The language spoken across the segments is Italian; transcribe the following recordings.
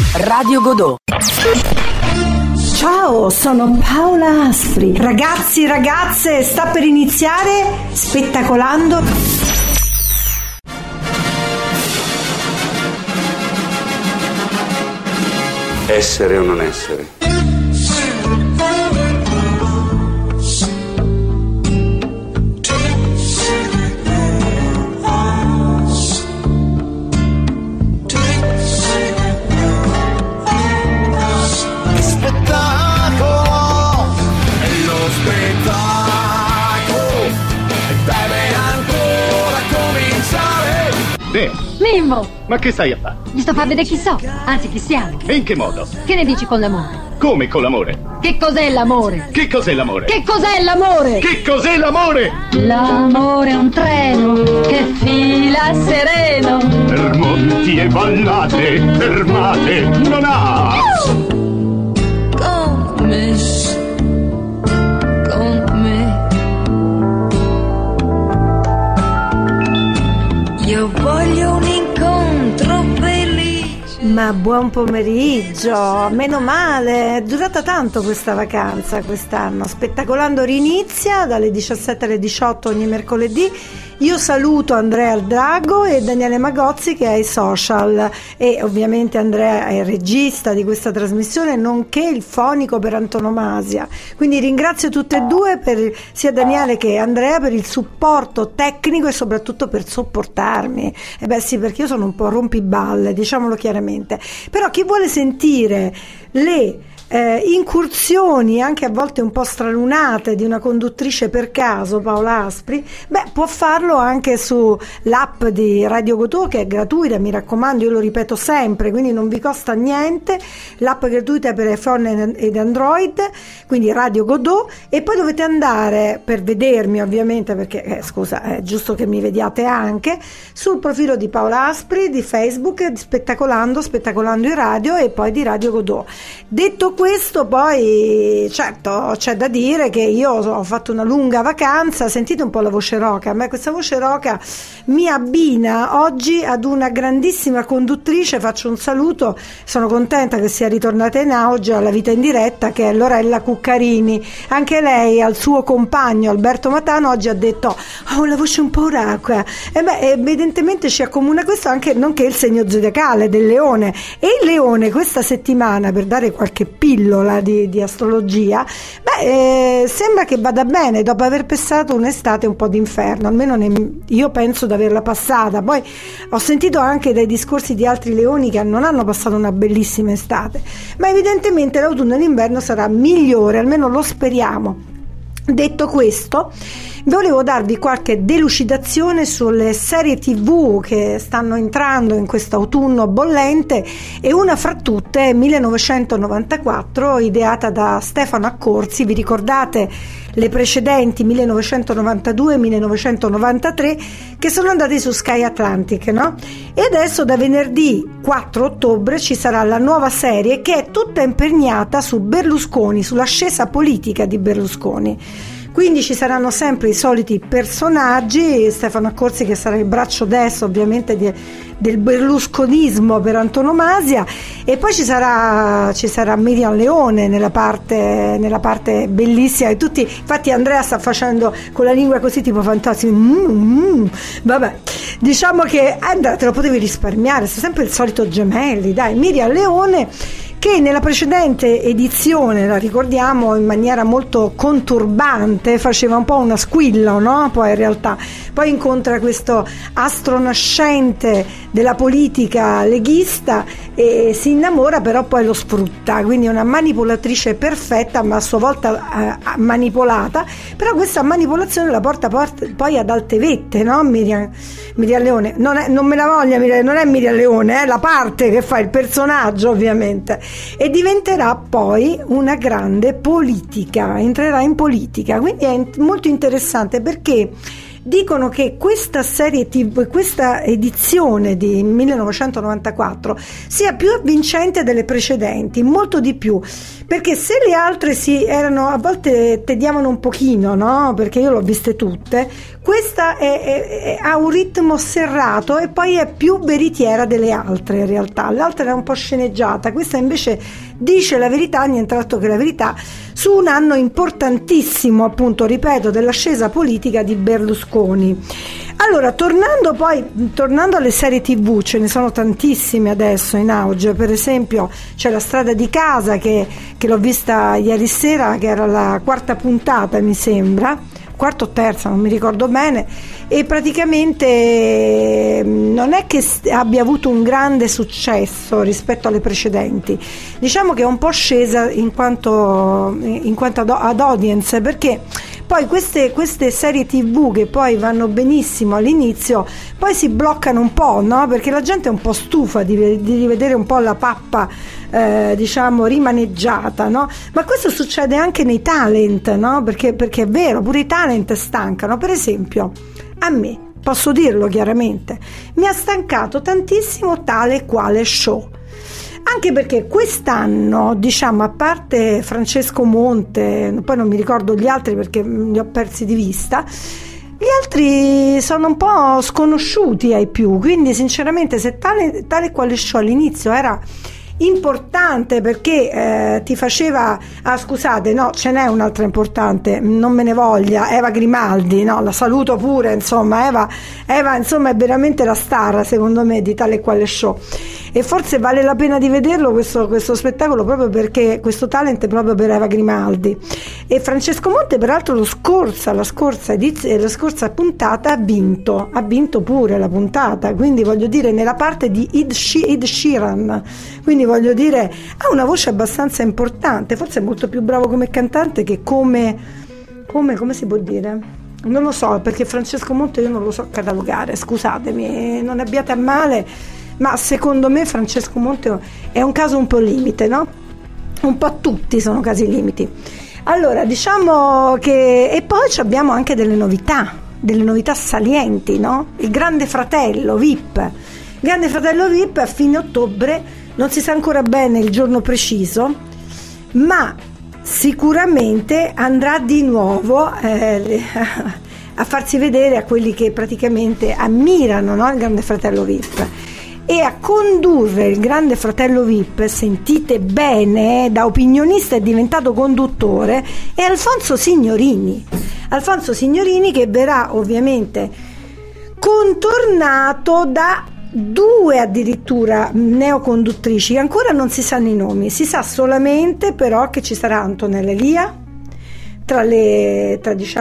Radio Godot. Ciao, sono Paola Aspri. Ragazzi, ragazze, sta per iniziare Spettacolando. Essere o non essere? Mimmo! Ma che stai a fare? Mi sto a far vedere chi so, anzi chi siamo. E in che modo? Che ne dici con l'amore? Come con l'amore? Che cos'è l'amore? Che cos'è l'amore? Che cos'è l'amore? Che cos'è l'amore? L'amore è un treno che fila sereno Per monti e vallate, fermate, non ha! Con me io voglio un incontro felice. Ma buon pomeriggio, meno male, è durata tanto questa vacanza quest'anno. Spettacolando rinizia dalle 17 alle 18 ogni mercoledì. Io saluto Andrea Drago e Daniele Magozzi che è ai social, e ovviamente Andrea è il regista di questa trasmissione nonché il fonico per antonomasia, quindi ringrazio tutte e due, sia Daniele che Andrea, per il supporto tecnico e soprattutto per sopportarmi. E beh sì, perché io sono un po' rompiballe, diciamolo chiaramente, però chi vuole sentire le incursioni anche a volte un po' stralunate di una conduttrice per caso, Paola Aspri, può farlo anche su l'app di Radio Godot, che è gratuita, mi raccomando, io lo ripeto sempre, quindi non vi costa niente. L'app è gratuita per iPhone ed Android, quindi Radio Godot, e poi dovete andare per vedermi ovviamente, perché scusa, è giusto che mi vediate anche sul profilo di Paola Aspri di Facebook, di Spettacolando in radio, e poi di Radio Godot. Detto questo, poi certo c'è da dire che io ho fatto una lunga vacanza. Sentite un po' la voce roca, a me questa voce roca mi abbina oggi ad una grandissima conduttrice. Faccio un saluto, sono contenta che sia ritornata in auge alla vita in diretta, che è Lorella Cuccarini. Anche lei al suo compagno Alberto Matano oggi ha detto ho la voce un po' rauca, evidentemente ci accomuna questo, anche nonché il segno zodiacale del leone, e il leone questa settimana, per dare qualche pillola di astrologia, sembra che vada bene dopo aver passato un'estate un po' d'inferno, almeno io penso di averla passata. Poi ho sentito anche dai discorsi di altri leoni che non hanno passato una bellissima estate, ma evidentemente l'autunno e l'inverno sarà migliore, almeno lo speriamo. Detto questo, volevo darvi qualche delucidazione sulle serie TV che stanno entrando in questo autunno bollente, e una fra tutte è 1994, ideata da Stefano Accorsi. Vi ricordate le precedenti 1992 e 1993 che sono andati su Sky Atlantic, no? E adesso da venerdì 4 ottobre ci sarà la nuova serie, che è tutta imperniata su Berlusconi, sull'ascesa politica di Berlusconi. Quindi ci saranno sempre i soliti personaggi, Stefano Accorsi che sarà il braccio destro ovviamente del berlusconismo per antonomasia, e poi ci sarà Miriam Leone nella parte bellissima, e tutti, infatti Andrea sta facendo con la lingua così tipo fantastico, vabbè, diciamo che Andrea te lo potevi risparmiare, sta sempre il solito Gemelli, dai. Miriam Leone, che nella precedente edizione, la ricordiamo, in maniera molto conturbante faceva un po' una squilla, no? Poi in realtà incontra questo astro nascente della politica leghista e si innamora, però poi lo sfrutta, quindi è una manipolatrice perfetta, ma a sua volta manipolata. Però questa manipolazione la porta poi ad alte vette, no? Miriam Leone non me la voglia, non è Miriam Leone, è la parte che fa il personaggio ovviamente, e diventerà poi una grande politica, entrerà in politica. Quindi è molto interessante, perché dicono che questa serie TV, questa edizione di 1994 sia più avvincente delle precedenti, molto di più, perché se le altre erano a volte tediavano un pochino, no? Perché io l'ho viste tutte, questa ha un ritmo serrato e poi è più veritiera delle altre. In realtà l'altra era un po' sceneggiata, questa invece dice la verità, nient'altro che la verità, su un anno importantissimo, appunto, ripeto, dell'ascesa politica di Berlusconi. Allora, tornando alle serie TV, ce ne sono tantissime adesso in auge. Per esempio c'è La strada di casa, che l'ho vista ieri sera, che era la 4ª puntata, mi sembra, 4ª o 3ª, non mi ricordo bene, e praticamente non è che abbia avuto un grande successo rispetto alle precedenti, diciamo che è un po' scesa in quanto ad audience, perché poi queste serie TV che poi vanno benissimo all'inizio poi si bloccano un po', no? Perché la gente è un po' stufa di rivedere un po' la pappa diciamo rimaneggiata, no? Ma questo succede anche nei talent, no? Perché è vero, pure i talent stancano. Per esempio, a me, posso dirlo chiaramente, mi ha stancato tantissimo Tale Quale Show, anche perché quest'anno, diciamo, a parte Francesco Monte, poi non mi ricordo gli altri perché li ho persi di vista, gli altri sono un po' sconosciuti ai più, quindi sinceramente se Tale Quale Show all'inizio era importante perché ti faceva, scusate, no, ce n'è un'altra importante, non me ne voglia, Eva Grimaldi, no, la saluto pure, insomma, Eva insomma è veramente la star secondo me di Tale Quale Show, e forse vale la pena di vederlo questo spettacolo, proprio perché questo talent è proprio per Eva Grimaldi. E Francesco Monte peraltro la scorsa puntata ha vinto pure la puntata, quindi voglio dire, nella parte di Ed Sheeran, quindi voglio dire, ha una voce abbastanza importante, forse è molto più bravo come cantante che come si può dire? Non lo so, perché Francesco Monte io non lo so catalogare, scusatemi, non abbiate a male, ma secondo me Francesco Monte è un caso un po' limite, no? Un po' tutti sono casi limiti. Allora, diciamo che, e poi abbiamo anche delle novità salienti, no? Il Grande Fratello VIP a fine ottobre, non si sa ancora bene il giorno preciso, ma sicuramente andrà di nuovo a farsi vedere a quelli che praticamente ammirano, no? Il Grande Fratello VIP. E a condurre il Grande Fratello VIP, sentite bene, da opinionista è diventato conduttore, è Alfonso Signorini, che verrà ovviamente contornato da 2 addirittura neoconduttrici, ancora non si sanno i nomi, si sa solamente però che ci sarà Antonella Elia tra le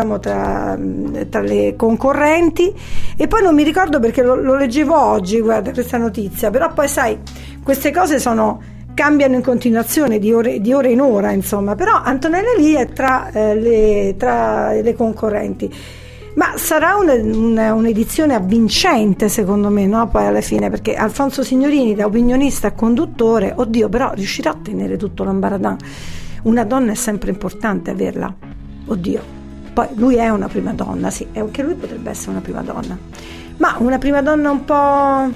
concorrenti, e poi non mi ricordo perché lo leggevo oggi, guarda, questa notizia, però poi sai, queste cose cambiano in continuazione di ora in ora, insomma, però Antonella Elia è tra le concorrenti. Ma sarà un'edizione avvincente secondo me, no? Poi alla fine, perché Alfonso Signorini da opinionista a conduttore, oddio, però riuscirà a tenere tutto l'ambaradan. Una donna è sempre importante averla, oddio, poi lui è una prima donna, sì, e anche lui potrebbe essere una prima donna, ma una prima donna un po',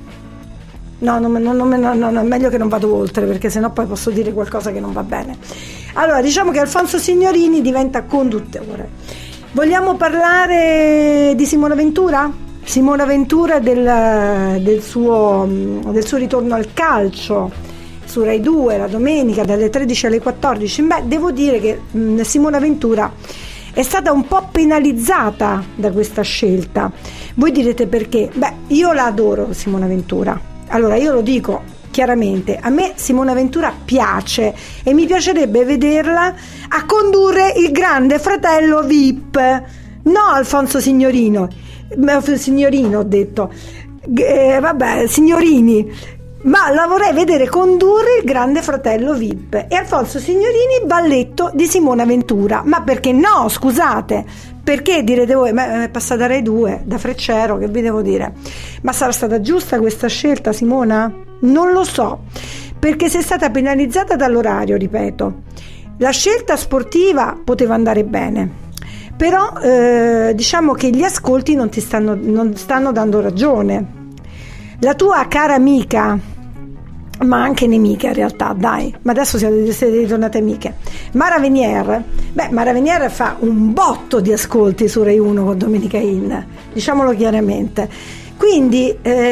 no, è meglio che non vado oltre, perché sennò poi posso dire qualcosa che non va bene. Allora, diciamo che Alfonso Signorini diventa conduttore. Vogliamo parlare di Simona Ventura? Simona Ventura del suo ritorno al calcio su Rai 2 la domenica dalle 13 alle 14. Beh, devo dire che Simona Ventura è stata un po' penalizzata da questa scelta. Voi direte perché? Beh, io la adoro Simona Ventura. Allora, io lo dico chiaramente, a me Simona Ventura piace e mi piacerebbe vederla a condurre il Grande Fratello VIP, no Alfonso Signorino ho detto, Signorini, ma la vorrei vedere condurre il Grande Fratello VIP e Alfonso Signorini balletto di Simona Ventura. Ma perché no, scusate, perché direte voi, ma è passata Rai 2 da Freccero, che vi devo dire? Ma sarà stata giusta questa scelta, Simona? Non lo so, perché sei stata penalizzata dall'orario, ripeto. La scelta sportiva poteva andare bene, però diciamo che gli ascolti non stanno dando ragione. La tua cara amica, ma anche nemica in realtà, dai, ma adesso siete ritornate amiche, Mara Venier fa un botto di ascolti su Rai 1 con Domenica In, diciamolo chiaramente. Quindi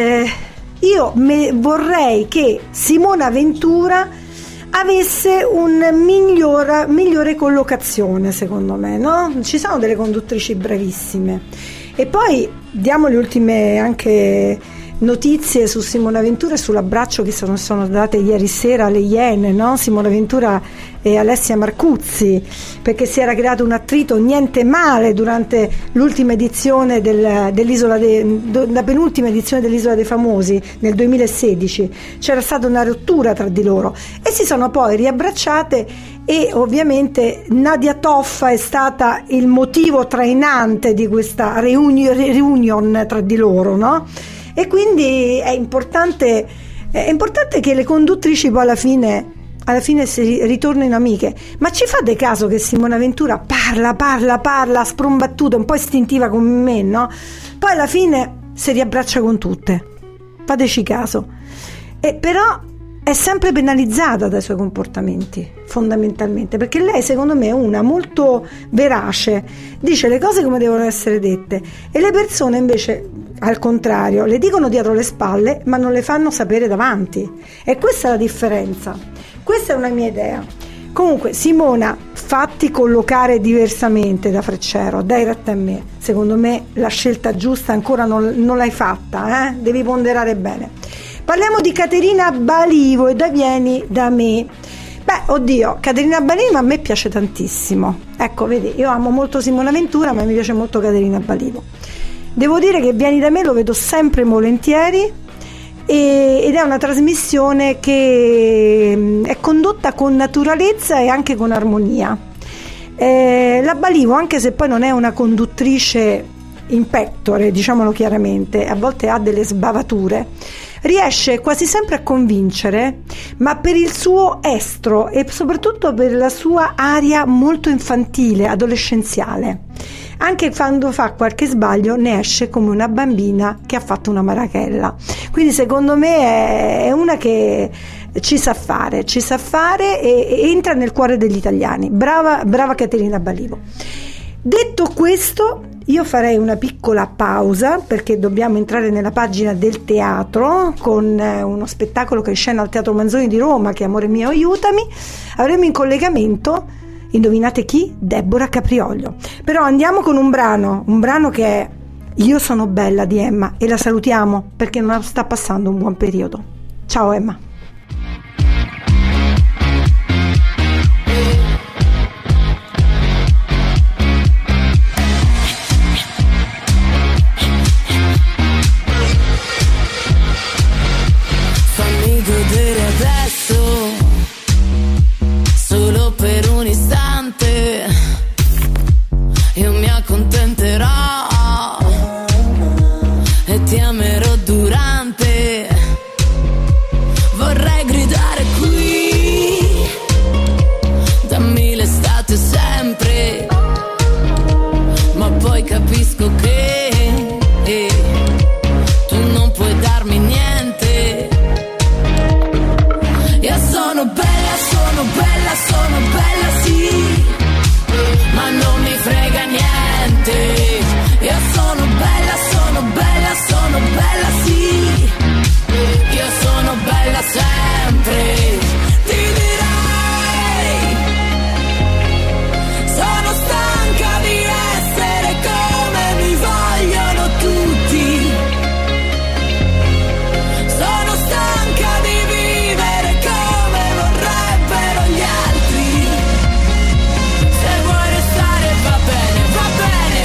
io vorrei che Simona Ventura avesse un migliore collocazione, secondo me, no? Ci sono delle conduttrici bravissime. E poi diamo le ultime anche notizie su Simona Ventura e sull'abbraccio che sono date ieri sera alle Iene, no? Simona Ventura e Alessia Marcuzzi, perché si era creato un attrito niente male durante l'ultima edizione la penultima edizione dell'Isola dei Famosi nel 2016. C'era stata una rottura tra di loro e si sono poi riabbracciate, e ovviamente Nadia Toffa è stata il motivo trainante di questa reunion tra di loro, no? E quindi è importante che le conduttrici poi alla fine si ritornino amiche. Ma ci fate caso che Simona Ventura parla sprombattuta, un po' istintiva come me, no? Poi alla fine si riabbraccia con tutte, fateci caso. E però è sempre penalizzata dai suoi comportamenti, fondamentalmente, perché lei secondo me è una molto verace, dice le cose come devono essere dette, e le persone invece al contrario le dicono dietro le spalle ma non le fanno sapere davanti, e questa è la differenza. Questa è una mia idea. Comunque Simona, fatti collocare diversamente da Freccero, dai retta a me, secondo me la scelta giusta ancora non l'hai fatta, devi ponderare bene. Parliamo di Caterina Balivo e da Vieni da me. Oddio, Caterina Balivo a me piace tantissimo. Ecco, vedi, io amo molto Simona Ventura, ma mi piace molto Caterina Balivo. Devo dire che Vieni da me lo vedo sempre volentieri, ed è una trasmissione che è condotta con naturalezza e anche con armonia. La Balivo, anche se poi non è una conduttrice in pectore, diciamolo chiaramente, a volte ha delle sbavature, riesce quasi sempre a convincere, ma per il suo estro e soprattutto per la sua aria molto infantile, adolescenziale. Anche quando fa qualche sbaglio ne esce come una bambina che ha fatto una marachella. Quindi secondo me è una che ci sa fare e entra nel cuore degli italiani. Brava Caterina Balivo. Detto questo, io farei una piccola pausa perché dobbiamo entrare nella pagina del teatro con uno spettacolo che è in scena al Teatro Manzoni di Roma, che è Amore mio aiutami. Avremo in collegamento, indovinate chi? Deborah Caprioglio. Però andiamo con un brano che è Io sono bella di Emma, e la salutiamo perché non sta passando un buon periodo. Ciao Emma. Solo per un istante io mi accontenterò e ti amerò durante. Vorrei gridare qui, dammi l'estate sempre, ma poi capisco che tu non puoi darmi niente. Io sono bella sì, ma non mi frega niente. Io sono bella sì, io sono bella sempre. Ti direi, sono stanca di essere come mi vogliono tutti. Sono stanca di vivere come vorrebbero gli altri. Se vuoi restare va bene, va bene.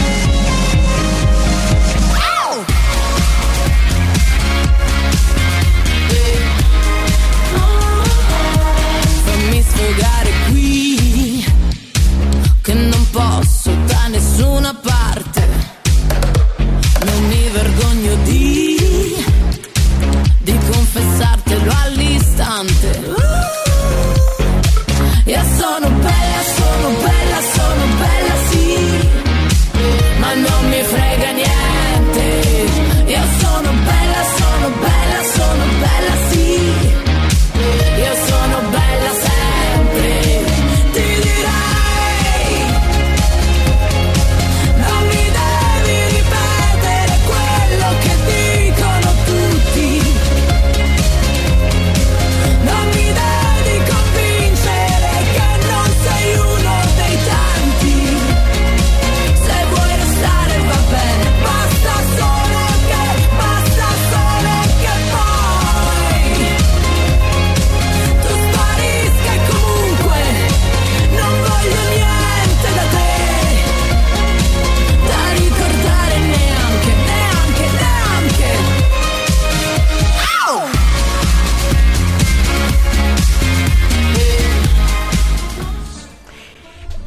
Oh! Fammi sfogare qui, che non posso da nessuna parte. Non mi vergogno di confessartelo all'istante. Io sono bella sì,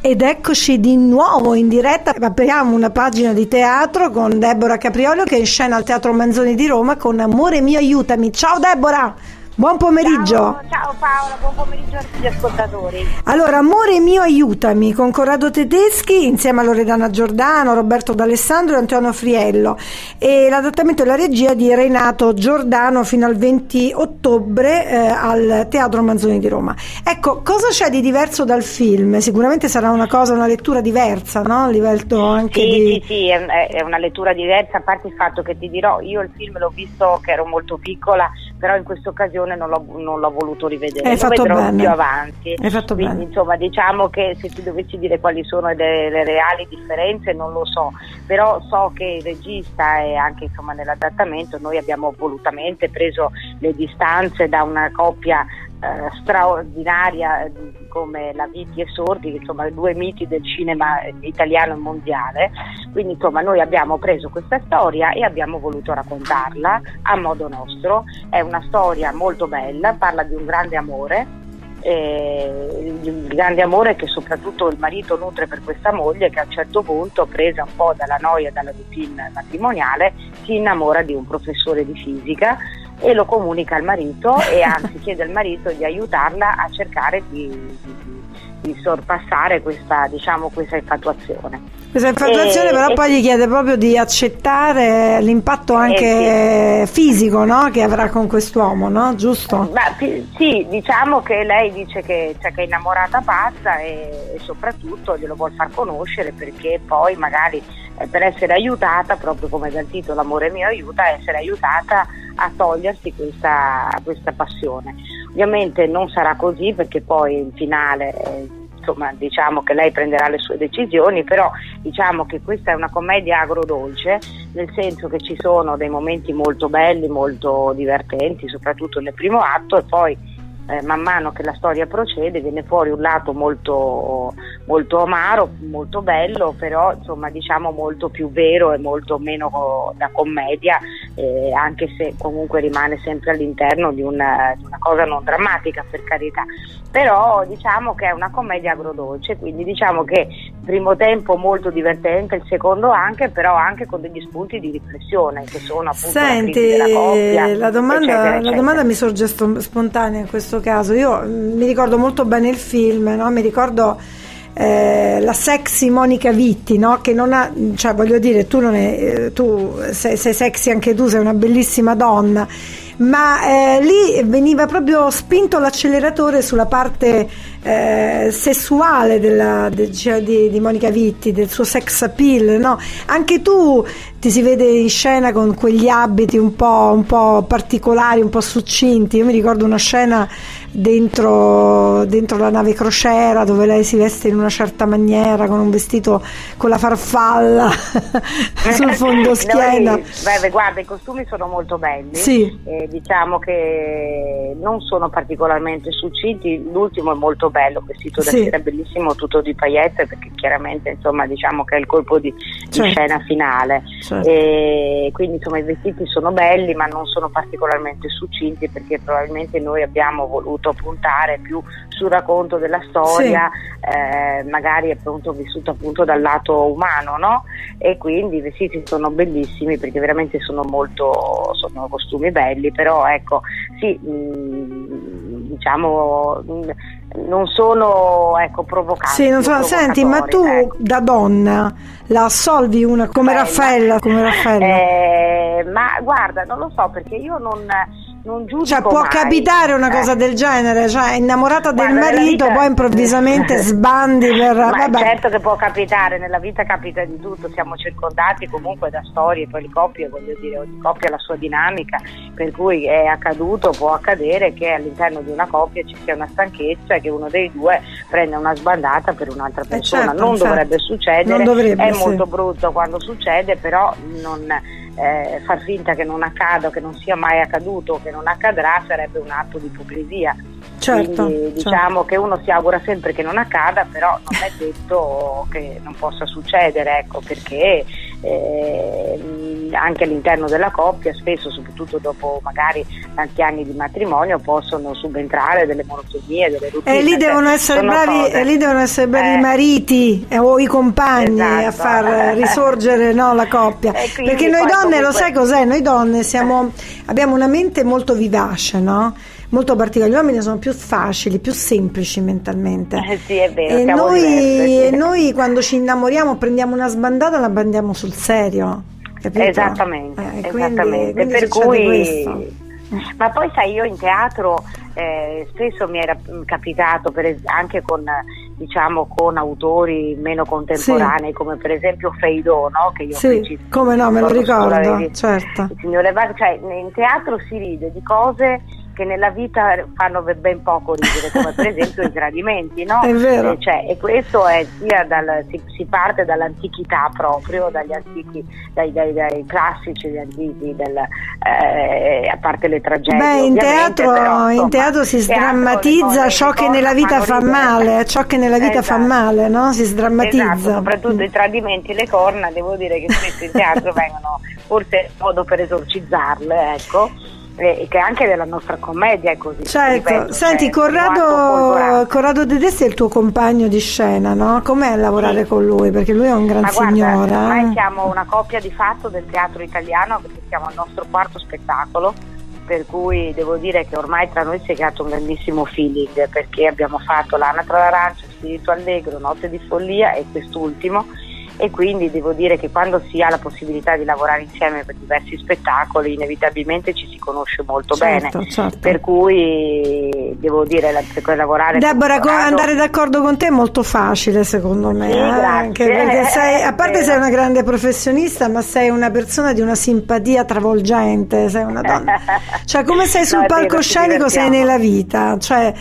Ed eccoci di nuovo in diretta. Apriamo una pagina di teatro con Deborah Capriolo, che è in scena al Teatro Manzoni di Roma con Amore mio aiutami. Ciao Deborah, buon pomeriggio. Ciao Paola, buon pomeriggio a tutti gli ascoltatori. Allora, Amore mio aiutami con Corrado Tedeschi insieme a Loredana Giordano, Roberto D'Alessandro e Antonio Friello, e l'adattamento e la regia di Renato Giordano fino al 20 ottobre al Teatro Manzoni di Roma. Ecco, cosa c'è di diverso dal film? Sicuramente sarà una lettura diversa, no? A livello anche Sì, è una lettura diversa, a parte il fatto che ti dirò, io il film l'ho visto che ero molto piccola, però in questa occasione non l'ho voluto rivedere, lo vedrò più avanti. Hai fatto quindi bene. Insomma, diciamo che se ti dovessi dire quali sono le reali differenze non lo so, però so che il regista e anche insomma nell'adattamento noi abbiamo volutamente preso le distanze da una coppia straordinaria come la Vitti e Sordi, insomma due miti del cinema italiano e mondiale. Quindi insomma noi abbiamo preso questa storia e abbiamo voluto raccontarla a modo nostro. È una storia molto bella, parla di un grande amore, il grande amore che soprattutto il marito nutre per questa moglie, che a un certo punto, presa un po' dalla noia e dalla routine matrimoniale, si innamora di un professore di fisica e lo comunica al marito, e anzi chiede al marito di aiutarla a cercare di sorpassare questa infatuazione. Questa infatuazione però poi gli chiede proprio di accettare l'impatto anche fisico, no? Che avrà con quest'uomo, no? Giusto? Sì, diciamo che lei dice che è innamorata pazza e soprattutto glielo vuol far conoscere, perché poi magari per essere aiutata, proprio come dal titolo Amore mio aiuta, essere aiutata a togliersi questa passione. Ovviamente non sarà così, perché poi in finale insomma diciamo che lei prenderà le sue decisioni, però diciamo che questa è una commedia agrodolce, nel senso che ci sono dei momenti molto belli, molto divertenti, soprattutto nel primo atto, e poi man mano che la storia procede viene fuori un lato molto, molto amaro, molto bello, però insomma diciamo molto più vero e molto meno da commedia, anche se comunque rimane sempre all'interno di una cosa non drammatica, per carità, però diciamo che è una commedia agrodolce, quindi diciamo che il primo tempo molto divertente, il secondo anche, però anche con degli spunti di riflessione che sono appunto la crisi della coppia. La domanda mi sorge spontanea in questo caso. Io mi ricordo molto bene il film, no? Mi ricordo la sexy Monica Vitti, no? Che non ha, cioè voglio dire, tu sei sexy anche tu, sei una bellissima donna, ma lì veniva proprio spinto l'acceleratore sulla parte sessuale di Monica Vitti, del suo sex appeal, no? Anche tu ti si vede in scena con quegli abiti un po' particolari, un po' succinti. Io mi ricordo una scena dentro la nave crociera dove lei si veste in una certa maniera, con un vestito con la farfalla sul fondoschiena. Guarda, i costumi sono molto belli, sì. Diciamo che non sono particolarmente succinti, l'ultimo è molto bello, vestito da sera bellissimo, tutto di paillette, perché chiaramente insomma diciamo che è il colpo di scena finale, e quindi insomma i vestiti sono belli ma non sono particolarmente succinti, perché probabilmente noi abbiamo voluto puntare più sul racconto della storia, magari appunto vissuto appunto dal lato umano, no? E quindi i vestiti sono bellissimi, perché veramente sono costumi belli, però ecco sì, diciamo non sono provocanti. Sì, non sono. Senti, ma tu da donna la assolvi una come Raffaella? Ma guarda, non lo so, perché io non giudico, cioè può mai capitare una cosa del genere, cioè innamorata del marito, poi improvvisamente sbandi per certo che può capitare, nella vita capita di tutto, siamo circondati comunque da storie, poi le coppie, voglio dire, ogni coppia ha la sua dinamica, per cui è accaduto, può accadere che all'interno di una coppia ci sia una stanchezza e che uno dei due prenda una sbandata per un'altra persona. Dovrebbe succedere, è molto brutto quando succede, però non far finta che non accada, che non sia mai accaduto, che non accadrà, sarebbe un atto di ipocrisia. Quindi diciamo che uno si augura sempre che non accada, però non è detto che non possa succedere, ecco, perché anche all'interno della coppia, spesso soprattutto dopo magari tanti anni di matrimonio, possono subentrare delle monotonie, delle routine. E lì devono essere bravi i mariti o i compagni, esatto, a far risorgere, no, la coppia, perché noi donne, lo sai cos'è? Noi donne abbiamo una mente molto vivace, no? Molto particolare. Gli uomini sono più facili, più semplici mentalmente. Sì, è vero. E noi quando ci innamoriamo prendiamo una sbandata, la bandiamo sul serio, capito? Esattamente. Quindi per cui questo. Ma poi sai, io in teatro spesso mi era capitato anche con autori meno contemporanei, come per esempio Feidò, no? Che io come no, me lo ricordo, certo. Il signore cioè, in teatro si ride di cose che nella vita fanno ben poco ridere, come per esempio i tradimenti, no? È vero. E questo è sia si parte dall'antichità proprio, dagli antichi, dai classici, gli antichi, a parte le tragedie. In teatro si sdrammatizza ciò che nella vita fa male, fa male, no? Si sdrammatizza. Esatto, soprattutto i tradimenti e le corna, devo dire che spesso in teatro vengono forse modo per esorcizzarle, ecco. Che anche della nostra commedia è così. Certo. Ripeto, senti, Corrado Tedeschi è il tuo compagno di scena, no? Com'è lavorare con lui? Perché lui è un gran signore. Ormai siamo una coppia di fatto del teatro italiano, perché siamo al nostro quarto spettacolo, per cui devo dire che ormai tra noi si è creato un grandissimo feeling, perché abbiamo fatto L'anatra d'Arancia, Spirito Allegro, Notte di Follia e quest'ultimo, e quindi devo dire che quando si ha la possibilità di lavorare insieme per diversi spettacoli inevitabilmente ci si conosce molto bene, certo. Per cui devo dire lavorare Deborah, andare d'accordo con te è molto facile secondo me, anche perché sei una grande professionista, ma sei una persona di una simpatia travolgente, sei una donna, cioè come sei sul palcoscenico sei nella vita, cioè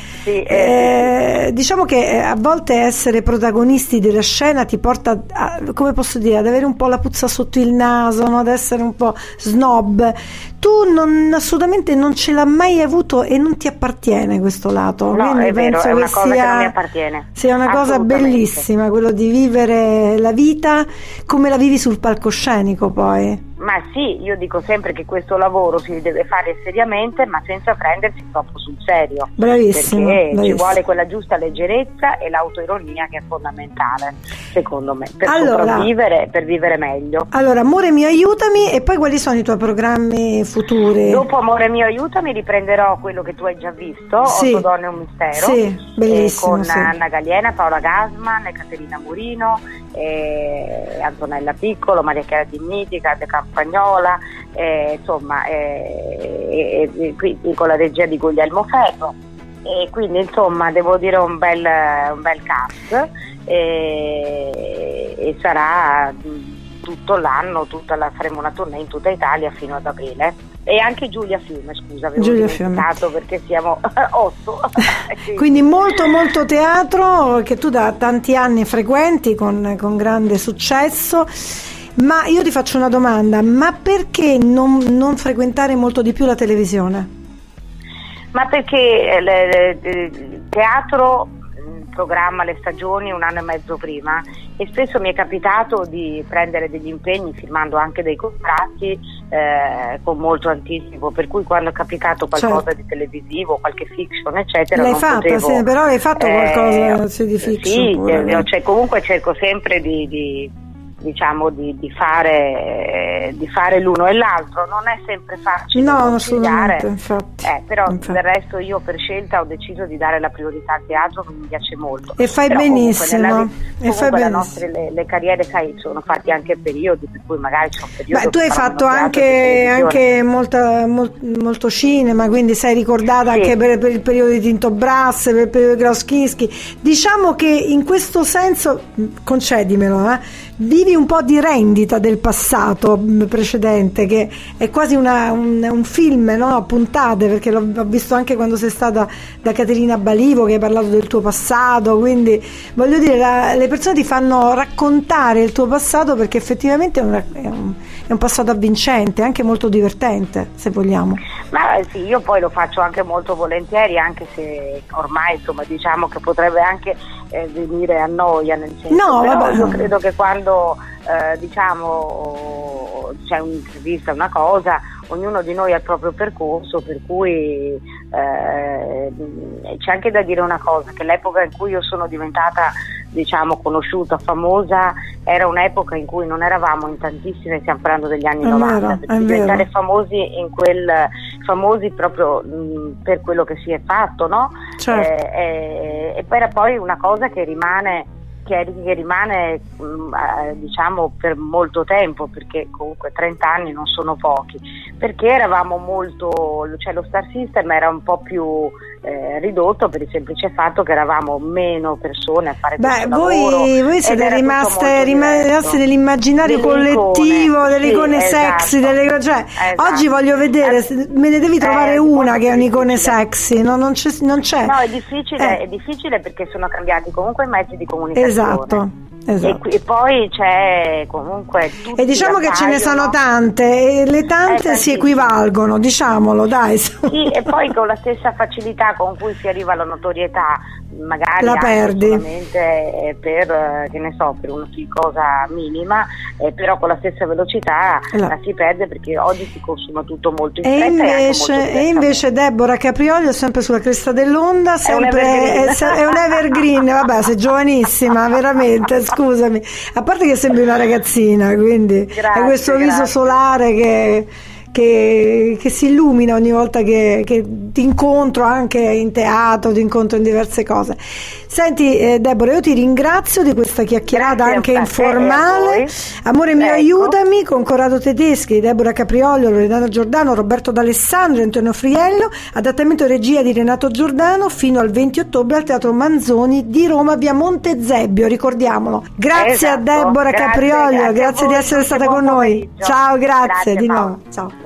diciamo che a volte essere protagonisti della scena ti porta come posso dire, ad avere un po' la puzza sotto il naso, no? Ad essere un po' snob. Tu assolutamente non ce l'hai mai avuto e non ti appartiene questo lato. No, quindi è vero, penso è una che cosa che non mi appartiene. Sia una cosa bellissima, quello di vivere la vita come la vivi sul palcoscenico poi. Ma sì, io dico sempre che questo lavoro si deve fare seriamente, ma senza prendersi troppo sul serio. Bravissimo. Perché ci vuole quella giusta leggerezza e l'autoironia che è fondamentale, secondo me, per sopravvivere, per vivere meglio. Allora, Amore mio aiutami, e poi quali sono i tuoi programmi futuri? Dopo Amore mio aiutami riprenderò quello che tu hai già visto, 8 donne e un mistero, bellissimo, con Anna Galliena, Paola Gasman, Caterina Murino, Antonella Piccolo, Maria Chiara Dignitica, De Campagnola, insomma, quindi con la regia di Guglielmo Ferro, e quindi insomma devo dire un bel cast, e sarà tutto l'anno, faremo una tournée in tutta Italia fino ad aprile. E anche Giulia Fiume, scusa, avevo dimenticato perché siamo 8. Quindi molto molto teatro che tu da tanti anni frequenti con grande successo. Ma io ti faccio una domanda, ma perché non frequentare molto di più la televisione? Ma perché il teatro programma le stagioni un anno e mezzo prima, e spesso mi è capitato di prendere degli impegni firmando anche dei contratti con molto anticipo, per cui quando è capitato qualcosa di televisivo, qualche fiction eccetera, l'hai fatta, però hai fatto qualcosa di fiction? Cioè, comunque cerco sempre di fare l'uno e l'altro, non è sempre facile, no, assolutamente, infatti, però del resto io per scelta ho deciso di dare la priorità al teatro, che mi piace molto, e fai benissimo. Le carriere, sai, sono fatti anche periodi, per cui magari c'è un periodo. Beh, tu hai fatto anche molto cinema, quindi sei ricordata anche per il periodo di Tinto Brass, per il periodo di Klaus Kinski. Diciamo che in questo senso, concedimelo, vivi un po' di rendita del passato precedente, che è quasi un film, no? A puntate, perché l'ho visto anche quando sei stata da Caterina Balivo, che hai parlato del tuo passato, quindi voglio dire, le persone ti fanno raccontare il tuo passato, perché effettivamente è è un passato avvincente, anche molto divertente, se vogliamo. Ma sì, io poi lo faccio anche molto volentieri, anche se ormai insomma diciamo che potrebbe anche venire a noia, nel senso, no, però vabbè. io credo che quando diciamo c'è un'intervista, una cosa, ognuno di noi ha il proprio percorso, per cui c'è anche da dire una cosa, che l'epoca in cui io sono diventata diciamo conosciuta, famosa, era un'epoca in cui non eravamo in tantissime, stiamo parlando degli anni 90, per diventare famosi famosi proprio per quello che si è fatto, no? Certo. E poi era poi una cosa che rimane diciamo per molto tempo, perché comunque 30 anni non sono pochi, perché eravamo molto, cioè lo Star System era un po' più ridotto per il semplice fatto che eravamo meno persone a fare questo lavoro. Voi siete rimaste nell'immaginario collettivo, delle icone sexy, cioè oggi voglio vedere, me ne devi trovare una che è un'icone sexy, no, non c'è. No, è difficile perché sono cambiati comunque i mezzi di comunicazione. Esatto. E poi c'è comunque e diciamo che ce ne sono tante e le tante si equivalgono, diciamolo, dai. Sì, e poi con la stessa facilità con cui si arriva alla notorietà magari la perdi solamente per che ne so, per una cosa minima, però con la stessa velocità la si perde, perché oggi si consuma tutto molto in fretta e invece Deborah Caprioli è sempre sulla cresta dell'onda, è un evergreen. Vabbè, sei giovanissima veramente, scusami, a parte che sembri una ragazzina, quindi hai questo viso solare che si illumina ogni volta che ti incontro, anche in teatro, ti incontro in diverse cose. Senti Deborah, io ti ringrazio di questa chiacchierata anche informale. Amore mio, aiutami, con Corrado Tedeschi, Deborah Caprioli, Loredana Giordano, Roberto D'Alessandro, Antonio Friello, adattamento e regia di Renato Giordano, fino al 20 ottobre al Teatro Manzoni di Roma, via Montezzebbio, ricordiamolo. Grazie a Deborah Caprioli, grazie di essere stata con noi. Ciao, grazie di nuovo. Ciao.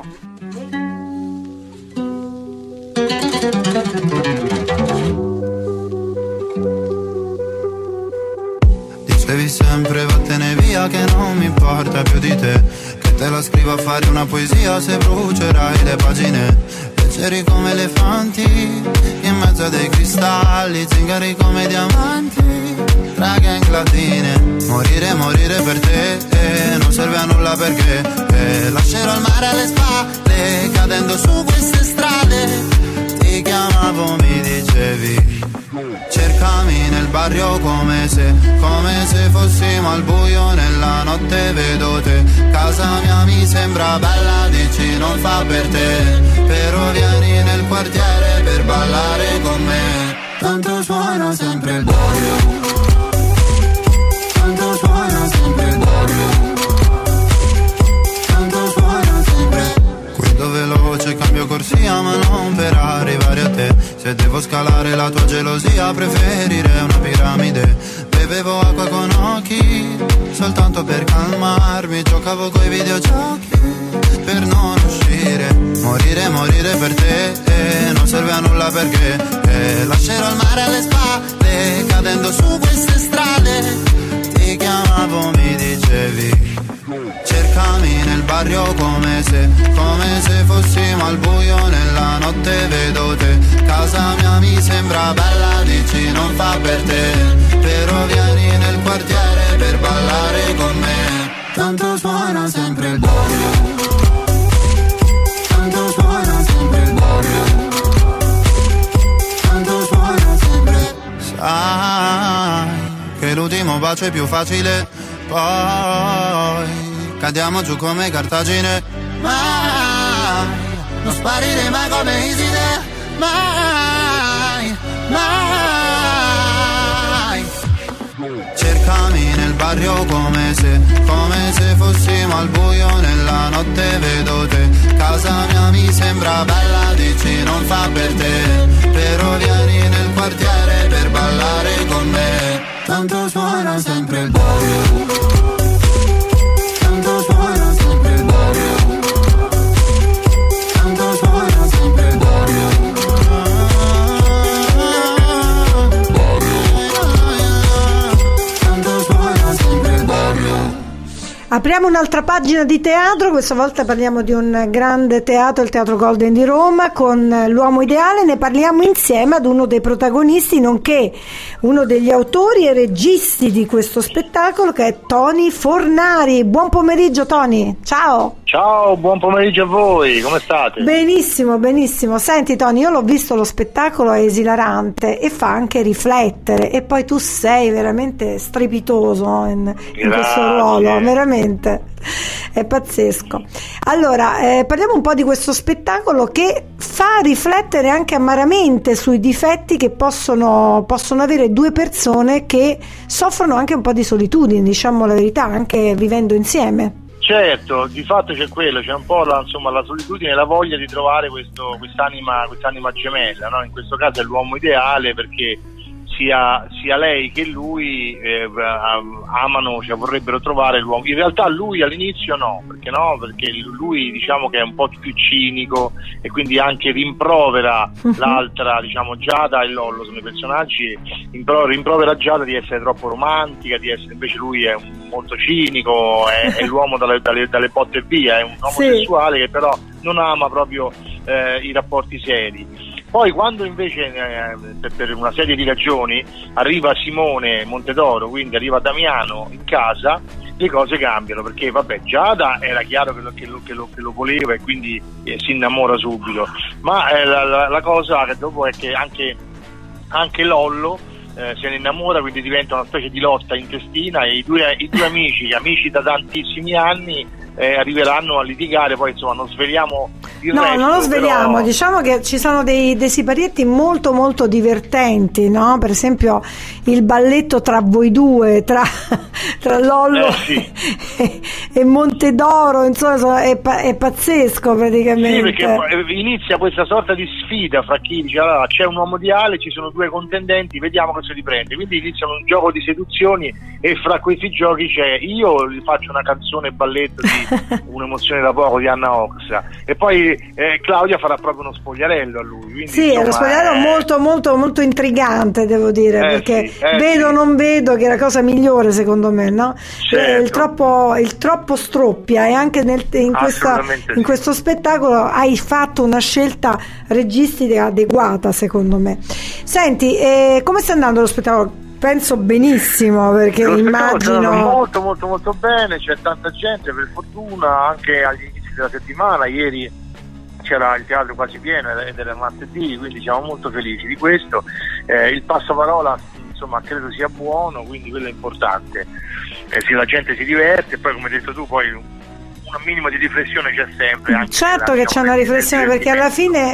Dicevi sempre vattene via che non mi importa più di te, che te la scrivo a fare una poesia se brucerai le pagine. Leggeri come elefanti in mezzo a dei cristalli, zingari come diamanti tra gang latine. Morire per te non serve a nulla perché lascerò il mare alle spalle cadendo su queste strade. Ti chiamavo, mi dicevi cercami nel barrio come se fossimo al buio nella notte, vedo te. Casa mia mi sembra bella, dici non fa per te, però vieni nel quartiere per ballare con me. Tanto suona sempre il barrio, tanto suona sempre il barrio, tanto suona sempre. Guido veloce, cambio corsia ma non per arrivare a te. Se devo scalare la tua gelosia preferirei una piramide. Bevevo acqua con occhi soltanto per calmarmi, giocavo coi videogiochi per non uscire. Morire per te non serve a nulla perché lascerò il mare alle spalle cadendo su queste strade. Ti chiamavo, mi dicevi cercami nel barrio come se fossimo al buio nella notte, vedo te. Casa mia mi sembra bella, dici non fa per te, però vieni nel quartiere per ballare con me. Tanto suona sempre il barrio, tanto suona sempre il barrio, tanto suona sempre. Sai che l'ultimo bacio è più facile, poi cadiamo giù come Cartagine. Mai non sparire mai come Iside, mai, mai. Cercami nel barrio come se fossimo al buio nella notte, vedo te. Casa mia mi sembra bella, dici non fa per te, però vieni nel quartiere per ballare con me. Tanto suona sempre il barrio, tanto suona sempre il barrio, tanto suona sempre il barrio, tanto suona sempre il barrio. Apriamo un'altra pagina di teatro, questa volta parliamo di un grande teatro, il Teatro Golden di Roma, con L'uomo ideale. Ne parliamo insieme ad uno dei protagonisti, nonché uno degli autori e registi di questo spettacolo, che è Tony Fornari. Buon pomeriggio Tony, ciao. Ciao, buon pomeriggio a voi, come state? Benissimo, benissimo. Senti Tony, io l'ho visto, lo spettacolo è esilarante e fa anche riflettere, e poi tu sei veramente strepitoso in questo ruolo, veramente è pazzesco. Allora, parliamo un po' di questo spettacolo che fa riflettere anche amaramente sui difetti che possono avere due persone che soffrono anche un po' di solitudine, diciamo la verità, anche vivendo insieme. Certo, di fatto c'è quello, c'è un po' la solitudine e la voglia di trovare quest'anima gemella, no? In questo caso è l'uomo ideale, perché sia lei che lui amano, cioè vorrebbero trovare l'uomo. In realtà lui all'inizio perché lui diciamo che è un po' più cinico e quindi anche rimprovera l'altra, diciamo Giada e Lollo sono i personaggi, rimprovera Giada di essere troppo romantica, di essere, invece lui è molto cinico, è l'uomo dalle botte via, è un uomo sessuale che però non ama proprio i rapporti seri. Poi quando invece per una serie di ragioni arriva Simone Montedoro, quindi arriva Damiano in casa, le cose cambiano, perché Giada era chiaro che lo voleva e quindi si innamora subito, ma la cosa che dopo è che anche Lollo se ne innamora, quindi diventa una specie di lotta intestina, e i due amici da tantissimi anni arriveranno a litigare. Poi insomma non sveliamo il resto, non lo sveliamo, però... diciamo che ci sono dei siparietti molto molto divertenti, no? Per esempio il balletto tra voi due, tra Lollo e Montedoro, insomma è pazzesco praticamente. Sì, perché inizia questa sorta di sfida fra chi dice allora c'è un uomo ideale, ci sono due contendenti, vediamo cosa li prende, quindi iniziano un gioco di seduzioni, e fra questi giochi io gli faccio una canzone balletto di Un'emozione da poco di Anna Oxa, e poi Claudia farà proprio uno spogliarello a lui, quindi, sì, è uno spogliarello molto molto molto intrigante, devo dire, perché non vedo, che è la cosa migliore secondo me, no? Certo. Il troppo stroppia, e anche in questo spettacolo hai fatto una scelta registica adeguata secondo me. Senti, come sta andando lo spettacolo? Penso benissimo, perché immagino molto molto molto bene, c'è tanta gente per fortuna, anche agli inizi della settimana, ieri c'era il teatro quasi pieno ed era martedì, quindi siamo molto felici di questo. Il passaparola insomma credo sia buono, quindi quello è importante, se la gente si diverte, e poi come hai detto tu poi un minimo di riflessione c'è sempre, anche certo che c'è una riflessione, perché alla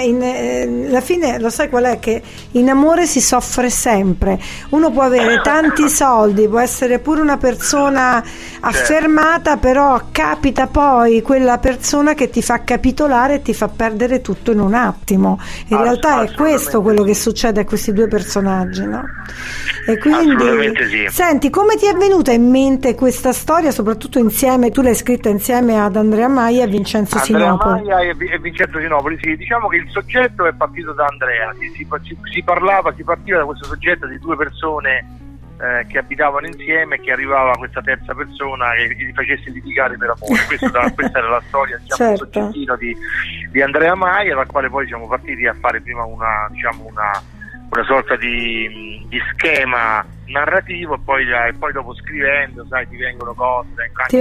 fine lo sai qual è, che in amore si soffre sempre. Uno può avere tanti soldi, può essere pure una persona affermata, però capita poi quella persona che ti fa capitolare e ti fa perdere tutto in un attimo. In realtà è questo quello che succede a questi due personaggi, no? E quindi senti, come ti è venuta in mente questa storia, soprattutto insieme, tu l'hai scritta insieme ad Andrea Maia e Vincenzo Sinopoli. Andrea Maia e Vincenzo Sinopoli, sì, diciamo che il soggetto è partito da Andrea, si partiva da questo soggetto di due persone che abitavano insieme, e che arrivava questa terza persona che li facesse litigare per amore. Questa era la storia, diciamo, certo, un soggettino di Andrea Maia, dal quale poi siamo partiti a fare prima una sorta di schema narrativo, e poi dopo scrivendo, sai, ti vengono cose.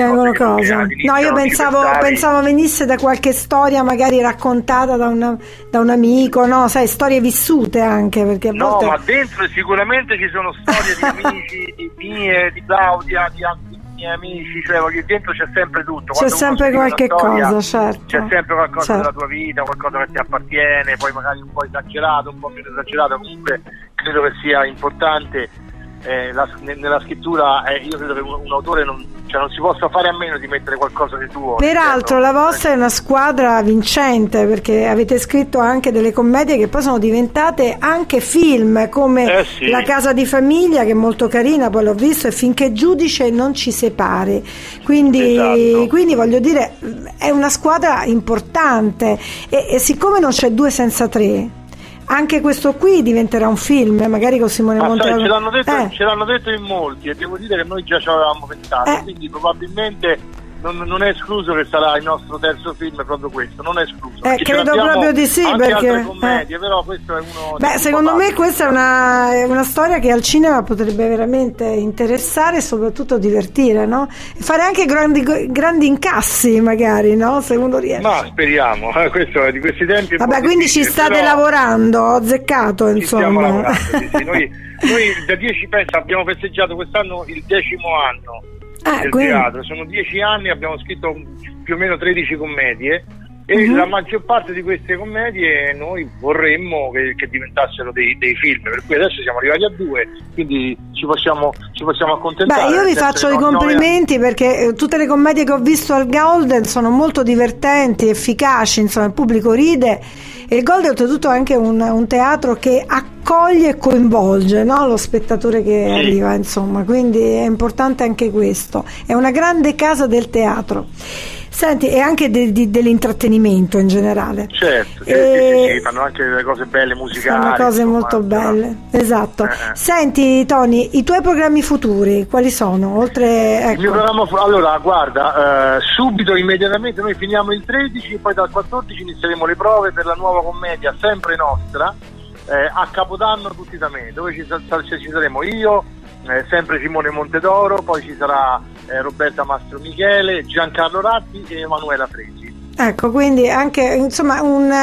No, io pensavo venisse da qualche storia magari raccontata da un amico, no, sai, storie vissute anche, perché a volte... ma dentro sicuramente ci sono storie di amici, di mie, di Claudia, di altri miei amici, cioè dentro c'è sempre tutto. C'è sempre qualche cosa, certo. C'è sempre qualcosa della tua vita, qualcosa che ti appartiene, poi magari un po' esagerato, un po' meno esagerato. Comunque credo che sia importante nella scrittura, io credo che un autore non si possa fare a meno di mettere qualcosa di tuo. Peraltro la vostra è una squadra vincente, perché avete scritto anche delle commedie che poi sono diventate anche film, come La casa di famiglia, che è molto carina, poi l'ho visto, e Finché giudice non ci separi, quindi voglio dire, è una squadra importante, e siccome non c'è due senza tre, anche questo qui diventerà un film, magari con Simone Montedoro. Ce l'hanno detto in molti, e devo dire che noi già ci avevamo pensato, quindi probabilmente non è escluso che sarà il nostro terzo film proprio questo, non è escluso. Credo proprio di sì, anche perché altre commedie, però questo è uno. Beh, secondo me questa è una storia che al cinema potrebbe veramente interessare e soprattutto divertire, no? E fare anche grandi incassi magari, no? Se uno riesce. Ma speriamo, questo è di questi tempi. Vabbè, quindi ci state lavorando, ho azzeccato, insomma. Stiamo lavorando, sì. Noi da 10 abbiamo festeggiato quest'anno il 10° anno del teatro, sono 10 anni, abbiamo scritto più o meno 13 commedie e la maggior parte di queste commedie noi vorremmo che diventassero dei film, per cui adesso siamo arrivati a 2, quindi ci possiamo accontentare. Beh, io vi faccio i complimenti perché tutte le commedie che ho visto al Golden sono molto divertenti, efficaci, insomma il pubblico ride e il Golden oltretutto è anche un teatro che accoglie e coinvolge, no? Lo spettatore che arriva, insomma, quindi è importante anche questo, è una grande casa del teatro. Senti, e anche dell'intrattenimento in generale. Certo, sì, fanno anche delle cose belle musicali. Fanno cose molto belle, esatto. Senti Tony, i tuoi programmi futuri quali sono? Oltre, il mio programma allora, guarda, subito, immediatamente noi finiamo il 13 e poi dal 14 inizieremo le prove per la nuova commedia sempre nostra, a Capodanno tutti da me, dove ci saremo io, sempre Simone Montedoro, poi ci sarà Roberta Mastro Michele, Giancarlo Ratti e Emanuela Fresi. Ecco, quindi anche insomma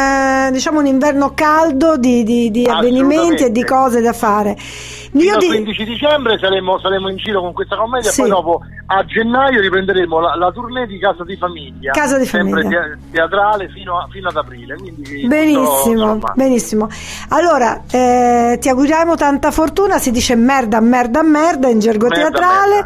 un inverno caldo di avvenimenti e di cose da fare. Il 15 dicembre saremo in giro con questa commedia, poi dopo a gennaio riprenderemo la tournée di Casa di Famiglia. Casa di sempre Famiglia. Teatrale fino ad aprile. Quindi benissimo, benissimo. Allora, ti auguriamo tanta fortuna, si dice merda in gergo teatrale.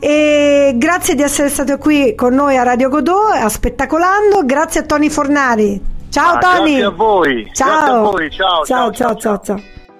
E grazie di essere stato qui con noi a Radio Godot, a Spettacolando. Grazie a Tony Fornari. Ciao Tony. Grazie a voi. Ciao. Grazie a voi. Ciao.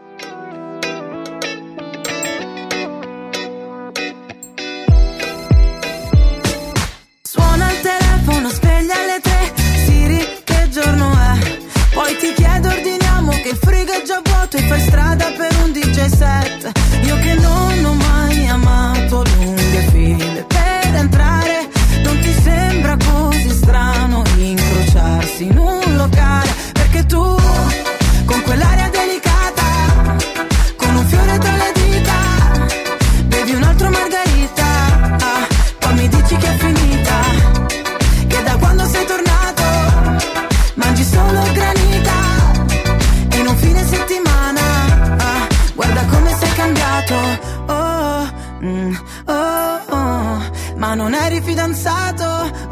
Suona il telefono, sveglia alle 3, Siri, che giorno è? Poi ti chiedo, ordiniamo che il frigo è già vuoto e fai strada per un DJ set. Io che non ho mai amato lunghe file per entrare, non ti sembra così strano incrociarsi in un locale? Perché tu, con quell'aria delicata, con un fiore tra le dita, bevi un altro margarita, poi mi dici che è finita, che da quando sei tornato mangi solo granita, e in un fine settimana guarda come sei cambiato, ma non eri fidanzato,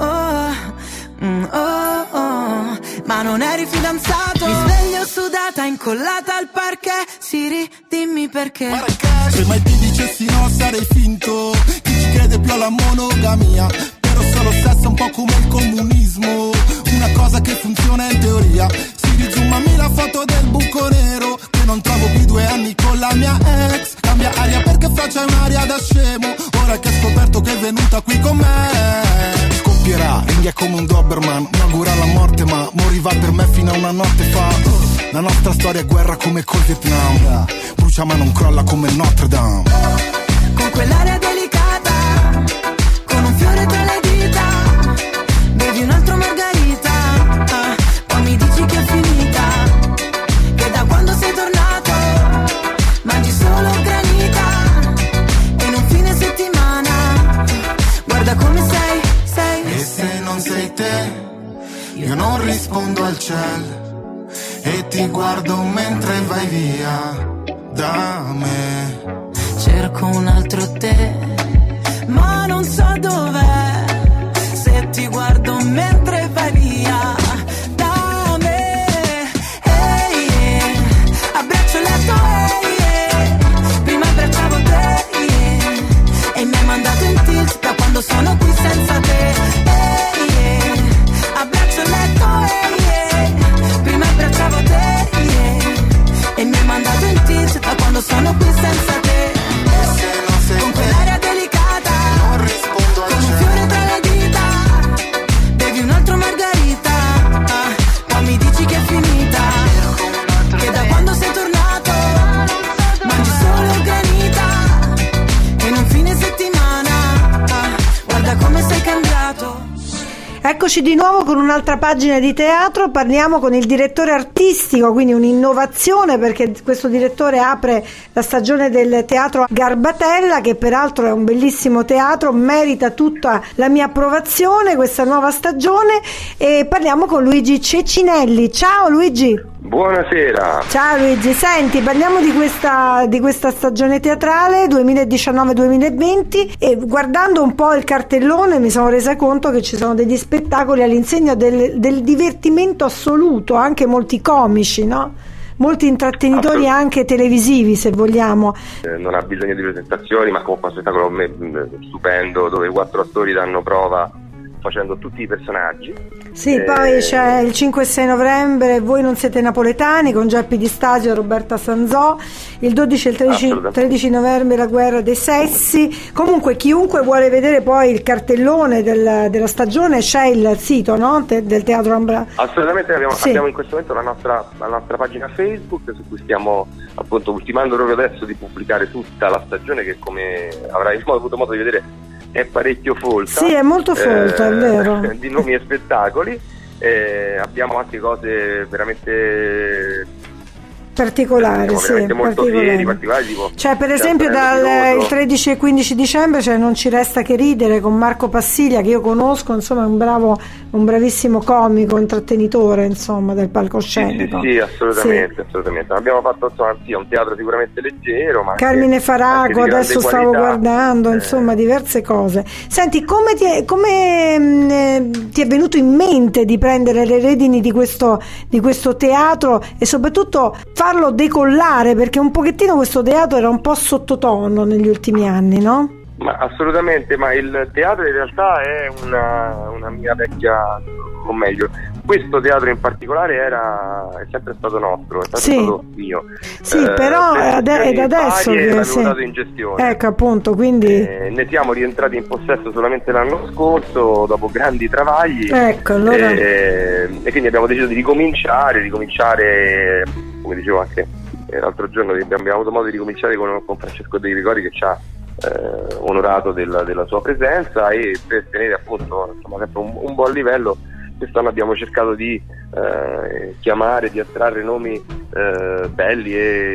ma non eri fidanzato. Mi sveglio sudata, incollata al parquet, Siri, dimmi perché. Se mai ti dicessi no sarei finto, chi ci crede più alla monogamia, però solo sesso è un po' come il comunismo, una cosa che funziona in teoria. Siri, zoomami la foto del buco nero, che non trovo più 2 anni con la mia ex. Cambia aria perché faccia un'aria da scemo, ora che ho scoperto che è venuta qui con me. Scoppierà, ringhia come un Doberman, mi augura la morte ma moriva per me fino a una notte fa. La nostra storia è guerra come col Vietnam, brucia ma non crolla come Notre Dame. Con quell'aria delicata, con un fiore tra le dita, bevi un altro margarita, poi mi dici che è finita, che da quando sei tornato mangi solo granita, e in un fine settimana guarda come sei. E se non sei te, io non rispondo al cielo e ti guardo mentre vai via da me. Cerco un altro te, ma non so dov'è, se ti guardo mentre vai via da me. Abbraccio il letto, prima abbracciavo te, e mi hai mandato in tilt da quando sono qui senza te. Abbraccio il letto, prima abbracciavo te, e mi hai mandato in tilt da quando sono qui senza te. Con quell'aria del Eccoci di nuovo con un'altra pagina di teatro, parliamo con il direttore artistico, quindi un'innovazione perché questo direttore apre la stagione del teatro Garbatella, che peraltro è un bellissimo teatro, merita tutta la mia approvazione questa nuova stagione, e parliamo con Luigi Cecinelli. Ciao Luigi. Buonasera. Ciao Luigi, senti, parliamo di questa stagione teatrale 2019-2020 e guardando un po' il cartellone mi sono resa conto che ci sono degli spettacoli all'insegna del divertimento assoluto, anche molti comici, no? Molti intrattenitori anche televisivi, se vogliamo. Non ha bisogno di presentazioni, ma comunque un spettacolo stupendo dove 4 attori danno prova facendo tutti i personaggi. Sì, poi c'è il 5 e 6 novembre Voi non siete napoletani con Geppi Di Stasio e Roberta Sanzò, il 12 e il 13 novembre La guerra dei sessi. Comunque chiunque vuole vedere poi il cartellone della stagione, c'è il sito, no? Del Teatro Ambra. Assolutamente, abbiamo in questo momento la nostra pagina Facebook su cui stiamo appunto ultimando proprio adesso di pubblicare tutta la stagione, che come avrai avuto modo di vedere è parecchio folta. Sì, è molto folta, è vero. Di nomi e spettacoli. Abbiamo anche cose veramente particolari, sì, molto particolari, tipo, cioè per esempio dal 13 e 15 dicembre non ci resta che ridere con Marco Passiglia, che io conosco, insomma è un bravissimo comico, intrattenitore, insomma, del palcoscenico. Sì, assolutamente. Abbiamo fatto un teatro sicuramente leggero, ma Carmine Farago, adesso stavo guardando, insomma diverse cose. Senti, come ti è venuto in mente di prendere le redini di questo teatro e soprattutto farlo decollare, perché un pochettino questo teatro era un po' sottotono negli ultimi anni, no? Ma assolutamente, ma il teatro in realtà è una mia vecchia, o meglio, questo teatro in particolare è sempre stato nostro, è stato mio. Sì, però è da adesso che l'avevo dato in gestione. Ecco, appunto, quindi ne siamo rientrati in possesso solamente l'anno scorso dopo grandi travagli. Ecco, allora e quindi abbiamo deciso di ricominciare, come dicevo anche l'altro giorno, abbiamo avuto modo di ricominciare con Francesco De Gregori, che ci ha onorato della sua presenza, e per tenere appunto sempre un buon livello quest'anno abbiamo cercato di chiamare, di attrarre nomi belli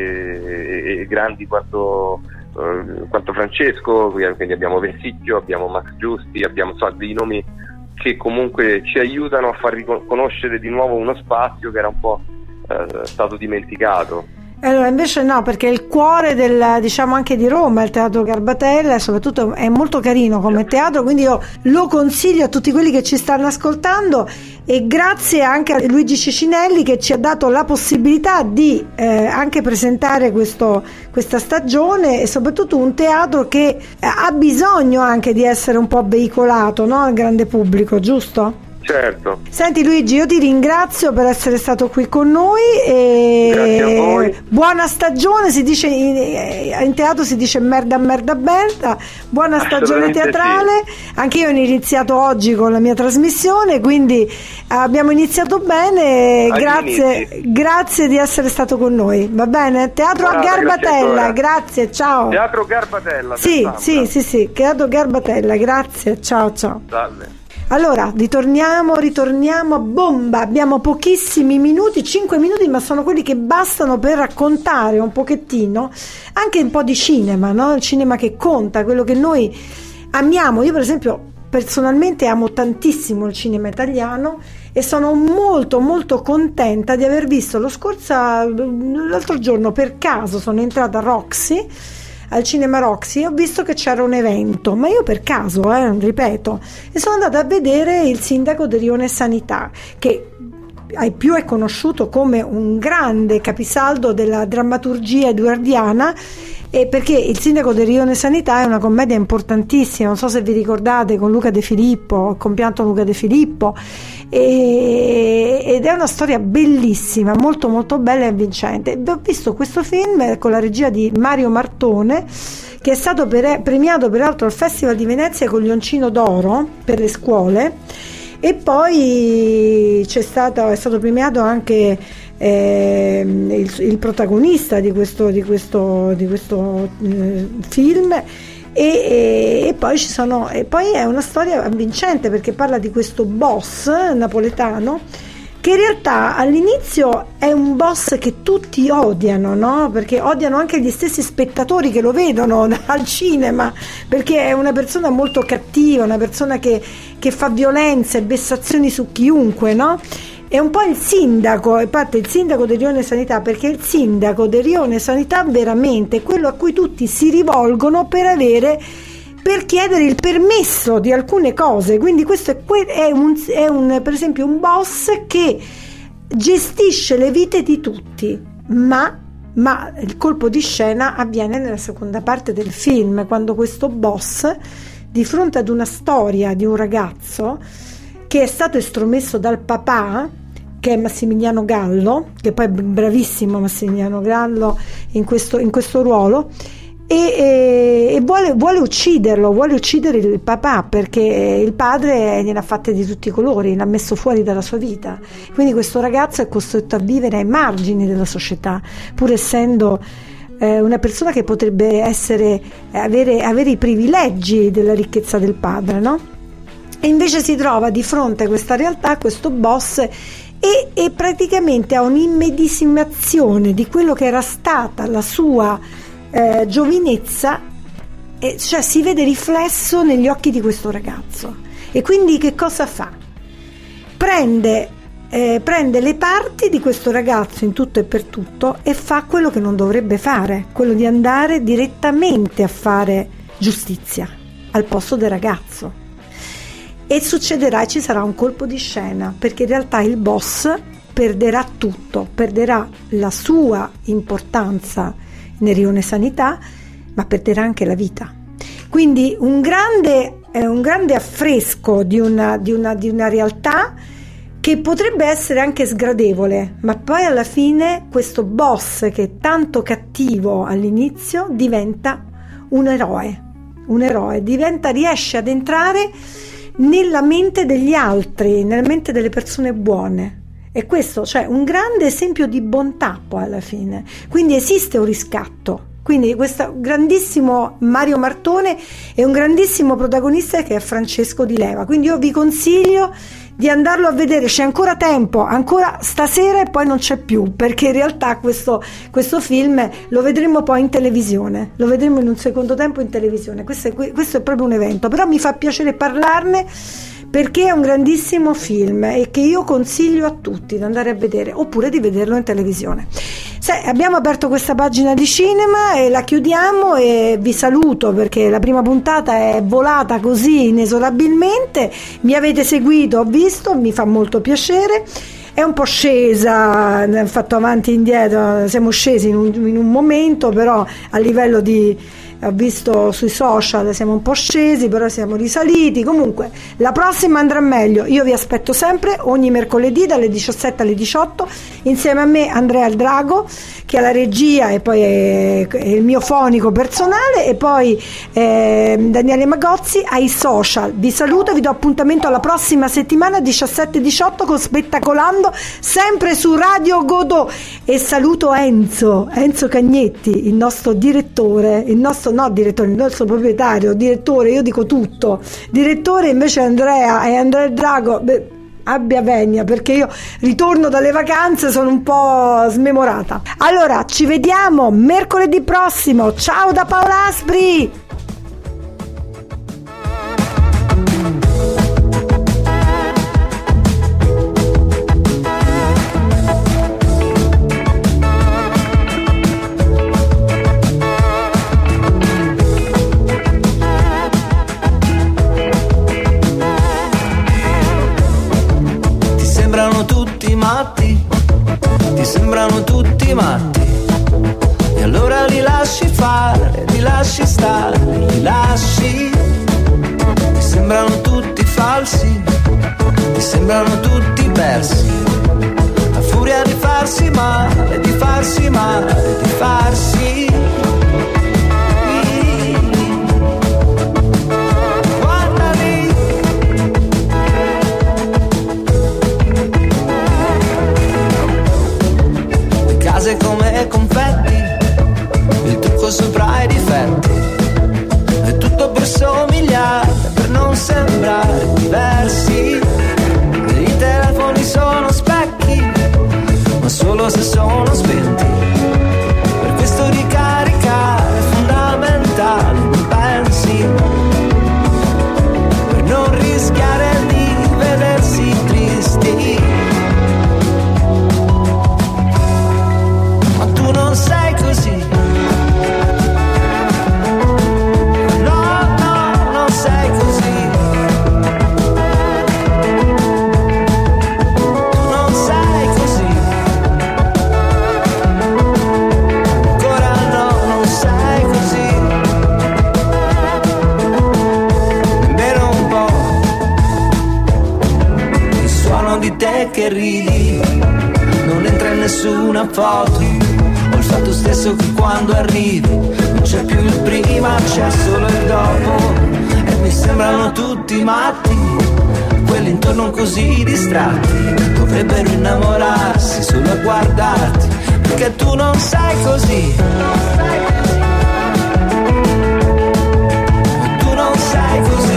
e grandi quanto Francesco, quindi abbiamo Versicchio, abbiamo Max Giusti, abbiamo dei nomi che comunque ci aiutano a far riconoscere di nuovo uno spazio che era un po' stato dimenticato. Allora invece no, perché il cuore diciamo anche di Roma è il Teatro Garbatella, e soprattutto è molto carino come teatro, quindi io lo consiglio a tutti quelli che ci stanno ascoltando, e grazie anche a Luigi Cecinelli che ci ha dato la possibilità di anche presentare questa stagione, e soprattutto un teatro che ha bisogno anche di essere un po' veicolato, no? Al grande pubblico, giusto? Certo. Senti Luigi, io ti ringrazio per essere stato qui con noi e grazie a voi. Buona stagione, si dice in teatro si dice merda, buona stagione teatrale, sì. Anche io ho iniziato oggi con la mia trasmissione, quindi abbiamo iniziato bene. Grazie di essere stato con noi, va bene? Teatro a Garbatella, grazie, ciao. Teatro Garbatella, sì, Teatro Garbatella, grazie, ciao. Salve. Allora, ritorniamo a bomba, abbiamo pochissimi minuti, 5 minuti, ma sono quelli che bastano per raccontare un pochettino anche un po' di cinema, no? Il cinema che conta, quello che noi amiamo. Io per esempio personalmente amo tantissimo il cinema italiano e sono molto molto contenta di aver visto l'altro giorno, per caso sono entrata a Roxy, al cinema Roxy, ho visto che c'era un evento, ma io per caso, ripeto, e sono andata a vedere Il sindaco di Rione Sanità, che ai più è conosciuto come un grande capisaldo della drammaturgia eduardiana, perché Il sindaco di Rione Sanità è una commedia importantissima, non so se vi ricordate, con Luca De Filippo, il compianto Luca De Filippo, ed è una storia bellissima, molto molto bella e vincente. Ho visto questo film con la regia di Mario Martone, che è stato premiato peraltro al Festival di Venezia con Leoncino d'Oro per le scuole, e poi è stato premiato anche il protagonista di questo film. E poi poi è una storia avvincente, perché parla di questo boss napoletano che in realtà all'inizio è un boss che tutti odiano, no? Perché odiano anche gli stessi spettatori che lo vedono al cinema, perché è una persona molto cattiva, una persona che fa violenza e vessazioni su chiunque, no? È un po' il sindaco, e parte il sindaco del Rione Sanità, perché il sindaco del Rione Sanità veramente è quello a cui tutti si rivolgono per chiedere il permesso di alcune cose. Quindi questo è per esempio un boss che gestisce le vite di tutti, ma il colpo di scena avviene nella seconda parte del film, quando questo boss, di fronte ad una storia di un ragazzo che è stato estromesso dal papà, che è Massimiliano Gallo, che poi è bravissimo Massimiliano Gallo in questo ruolo, e vuole ucciderlo, vuole uccidere il papà, perché il padre gliene ha fatte di tutti i colori, l'ha messo fuori dalla sua vita. Quindi questo ragazzo è costretto a vivere ai margini della società, pur essendo una persona che potrebbe avere i privilegi della ricchezza del padre, no? E invece si trova di fronte a questa realtà, questo boss, e praticamente ha un'immedesimazione di quello che era stata la sua giovinezza, cioè si vede riflesso negli occhi di questo ragazzo. E quindi che cosa fa? Prende le parti di questo ragazzo in tutto e per tutto e fa quello che non dovrebbe fare, quello di andare direttamente a fare giustizia al posto del ragazzo. E succederà, e ci sarà un colpo di scena, perché in realtà il boss perderà tutto, perderà la sua importanza nel Rione Sanità, ma perderà anche la vita. Quindi un grande affresco di una realtà che potrebbe essere anche sgradevole, ma poi alla fine questo boss, che è tanto cattivo all'inizio, diventa un eroe, riesce ad entrare nella mente degli altri, nella mente delle persone buone. E questo, cioè, un grande esempio di bontà poi alla fine. Quindi esiste un riscatto. Quindi questo grandissimo Mario Martone è un grandissimo protagonista, che è Francesco Di Leva. Quindi io vi consiglio di andarlo a vedere, c'è ancora tempo, ancora stasera, e poi non c'è più, perché in realtà questo film lo vedremo poi in televisione, lo vedremo in un secondo tempo in televisione. Questo è proprio un evento, però mi fa piacere parlarne, perché è un grandissimo film e che io consiglio a tutti di andare a vedere, oppure di vederlo in televisione. Abbiamo aperto questa pagina di cinema e la chiudiamo, e vi saluto perché la prima puntata è volata così inesorabilmente. Mi avete seguito, ho visto, mi fa molto piacere. È un po' scesa, fatto avanti e indietro, siamo scesi in un momento, però a livello ho visto sui social siamo un po' scesi, però siamo risaliti. Comunque la prossima andrà meglio. Io vi aspetto sempre ogni mercoledì dalle 17 alle 18, insieme a me Andrea il Drago, che è la regia e poi è il mio fonico personale, e poi Daniele Magozzi ai social. Vi saluto, vi do appuntamento alla prossima settimana 17-18 con Spettacolando, sempre su Radio Godot. E saluto Enzo Cagnetti, il nostro direttore, il nostro proprietario, direttore, io dico tutto, direttore invece Andrea, e Andrea il Drago, abbia venia, perché io ritorno dalle vacanze, sono un po' smemorata. Allora ci vediamo mercoledì prossimo, ciao da Paola Aspri. Ti sembrano tutti matti, e allora li lasci fare, li lasci stare, li lasci. Ti sembrano tutti falsi, ti sembrano tutti persi, a furia di farsi male, di farsi male, di farsi. difetti. È tutto per somigliare, per non sembrare diversi. I telefoni sono specchi, ma solo se sono spenti. Per questo ricaricare è fondamentale, non pensi? Per non rischiare di vedersi tristi. Ma tu non sei così. Che ridi, non entra in nessuna foto. Ho il fatto stesso che quando arrivi non c'è più il prima, c'è solo il dopo. E mi sembrano tutti matti, quelli intorno così distratti. Dovrebbero innamorarsi solo a guardarti, perché tu non sei così. Tu non sei così.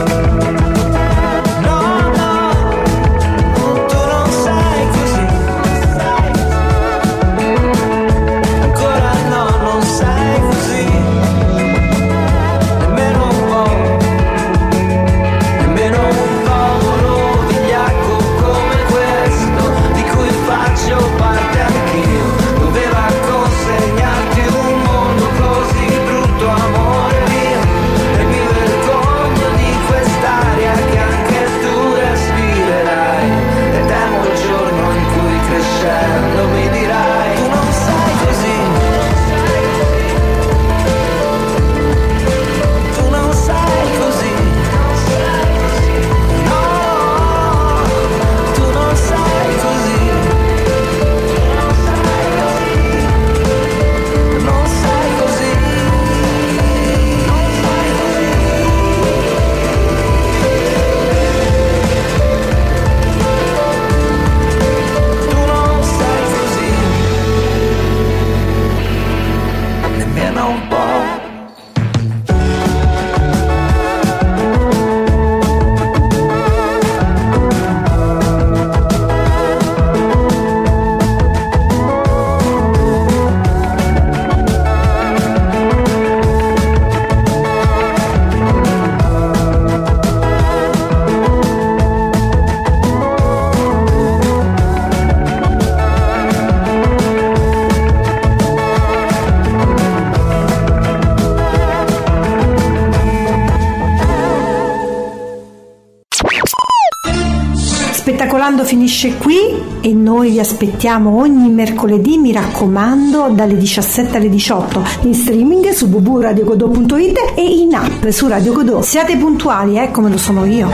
Spettacolando finisce qui e noi vi aspettiamo ogni mercoledì, mi raccomando, dalle 17 alle 18 in streaming su www.radiogodò.it e in app su Radio Godò. Siate puntuali, come lo sono io.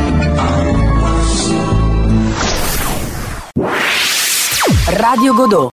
Radio Godò.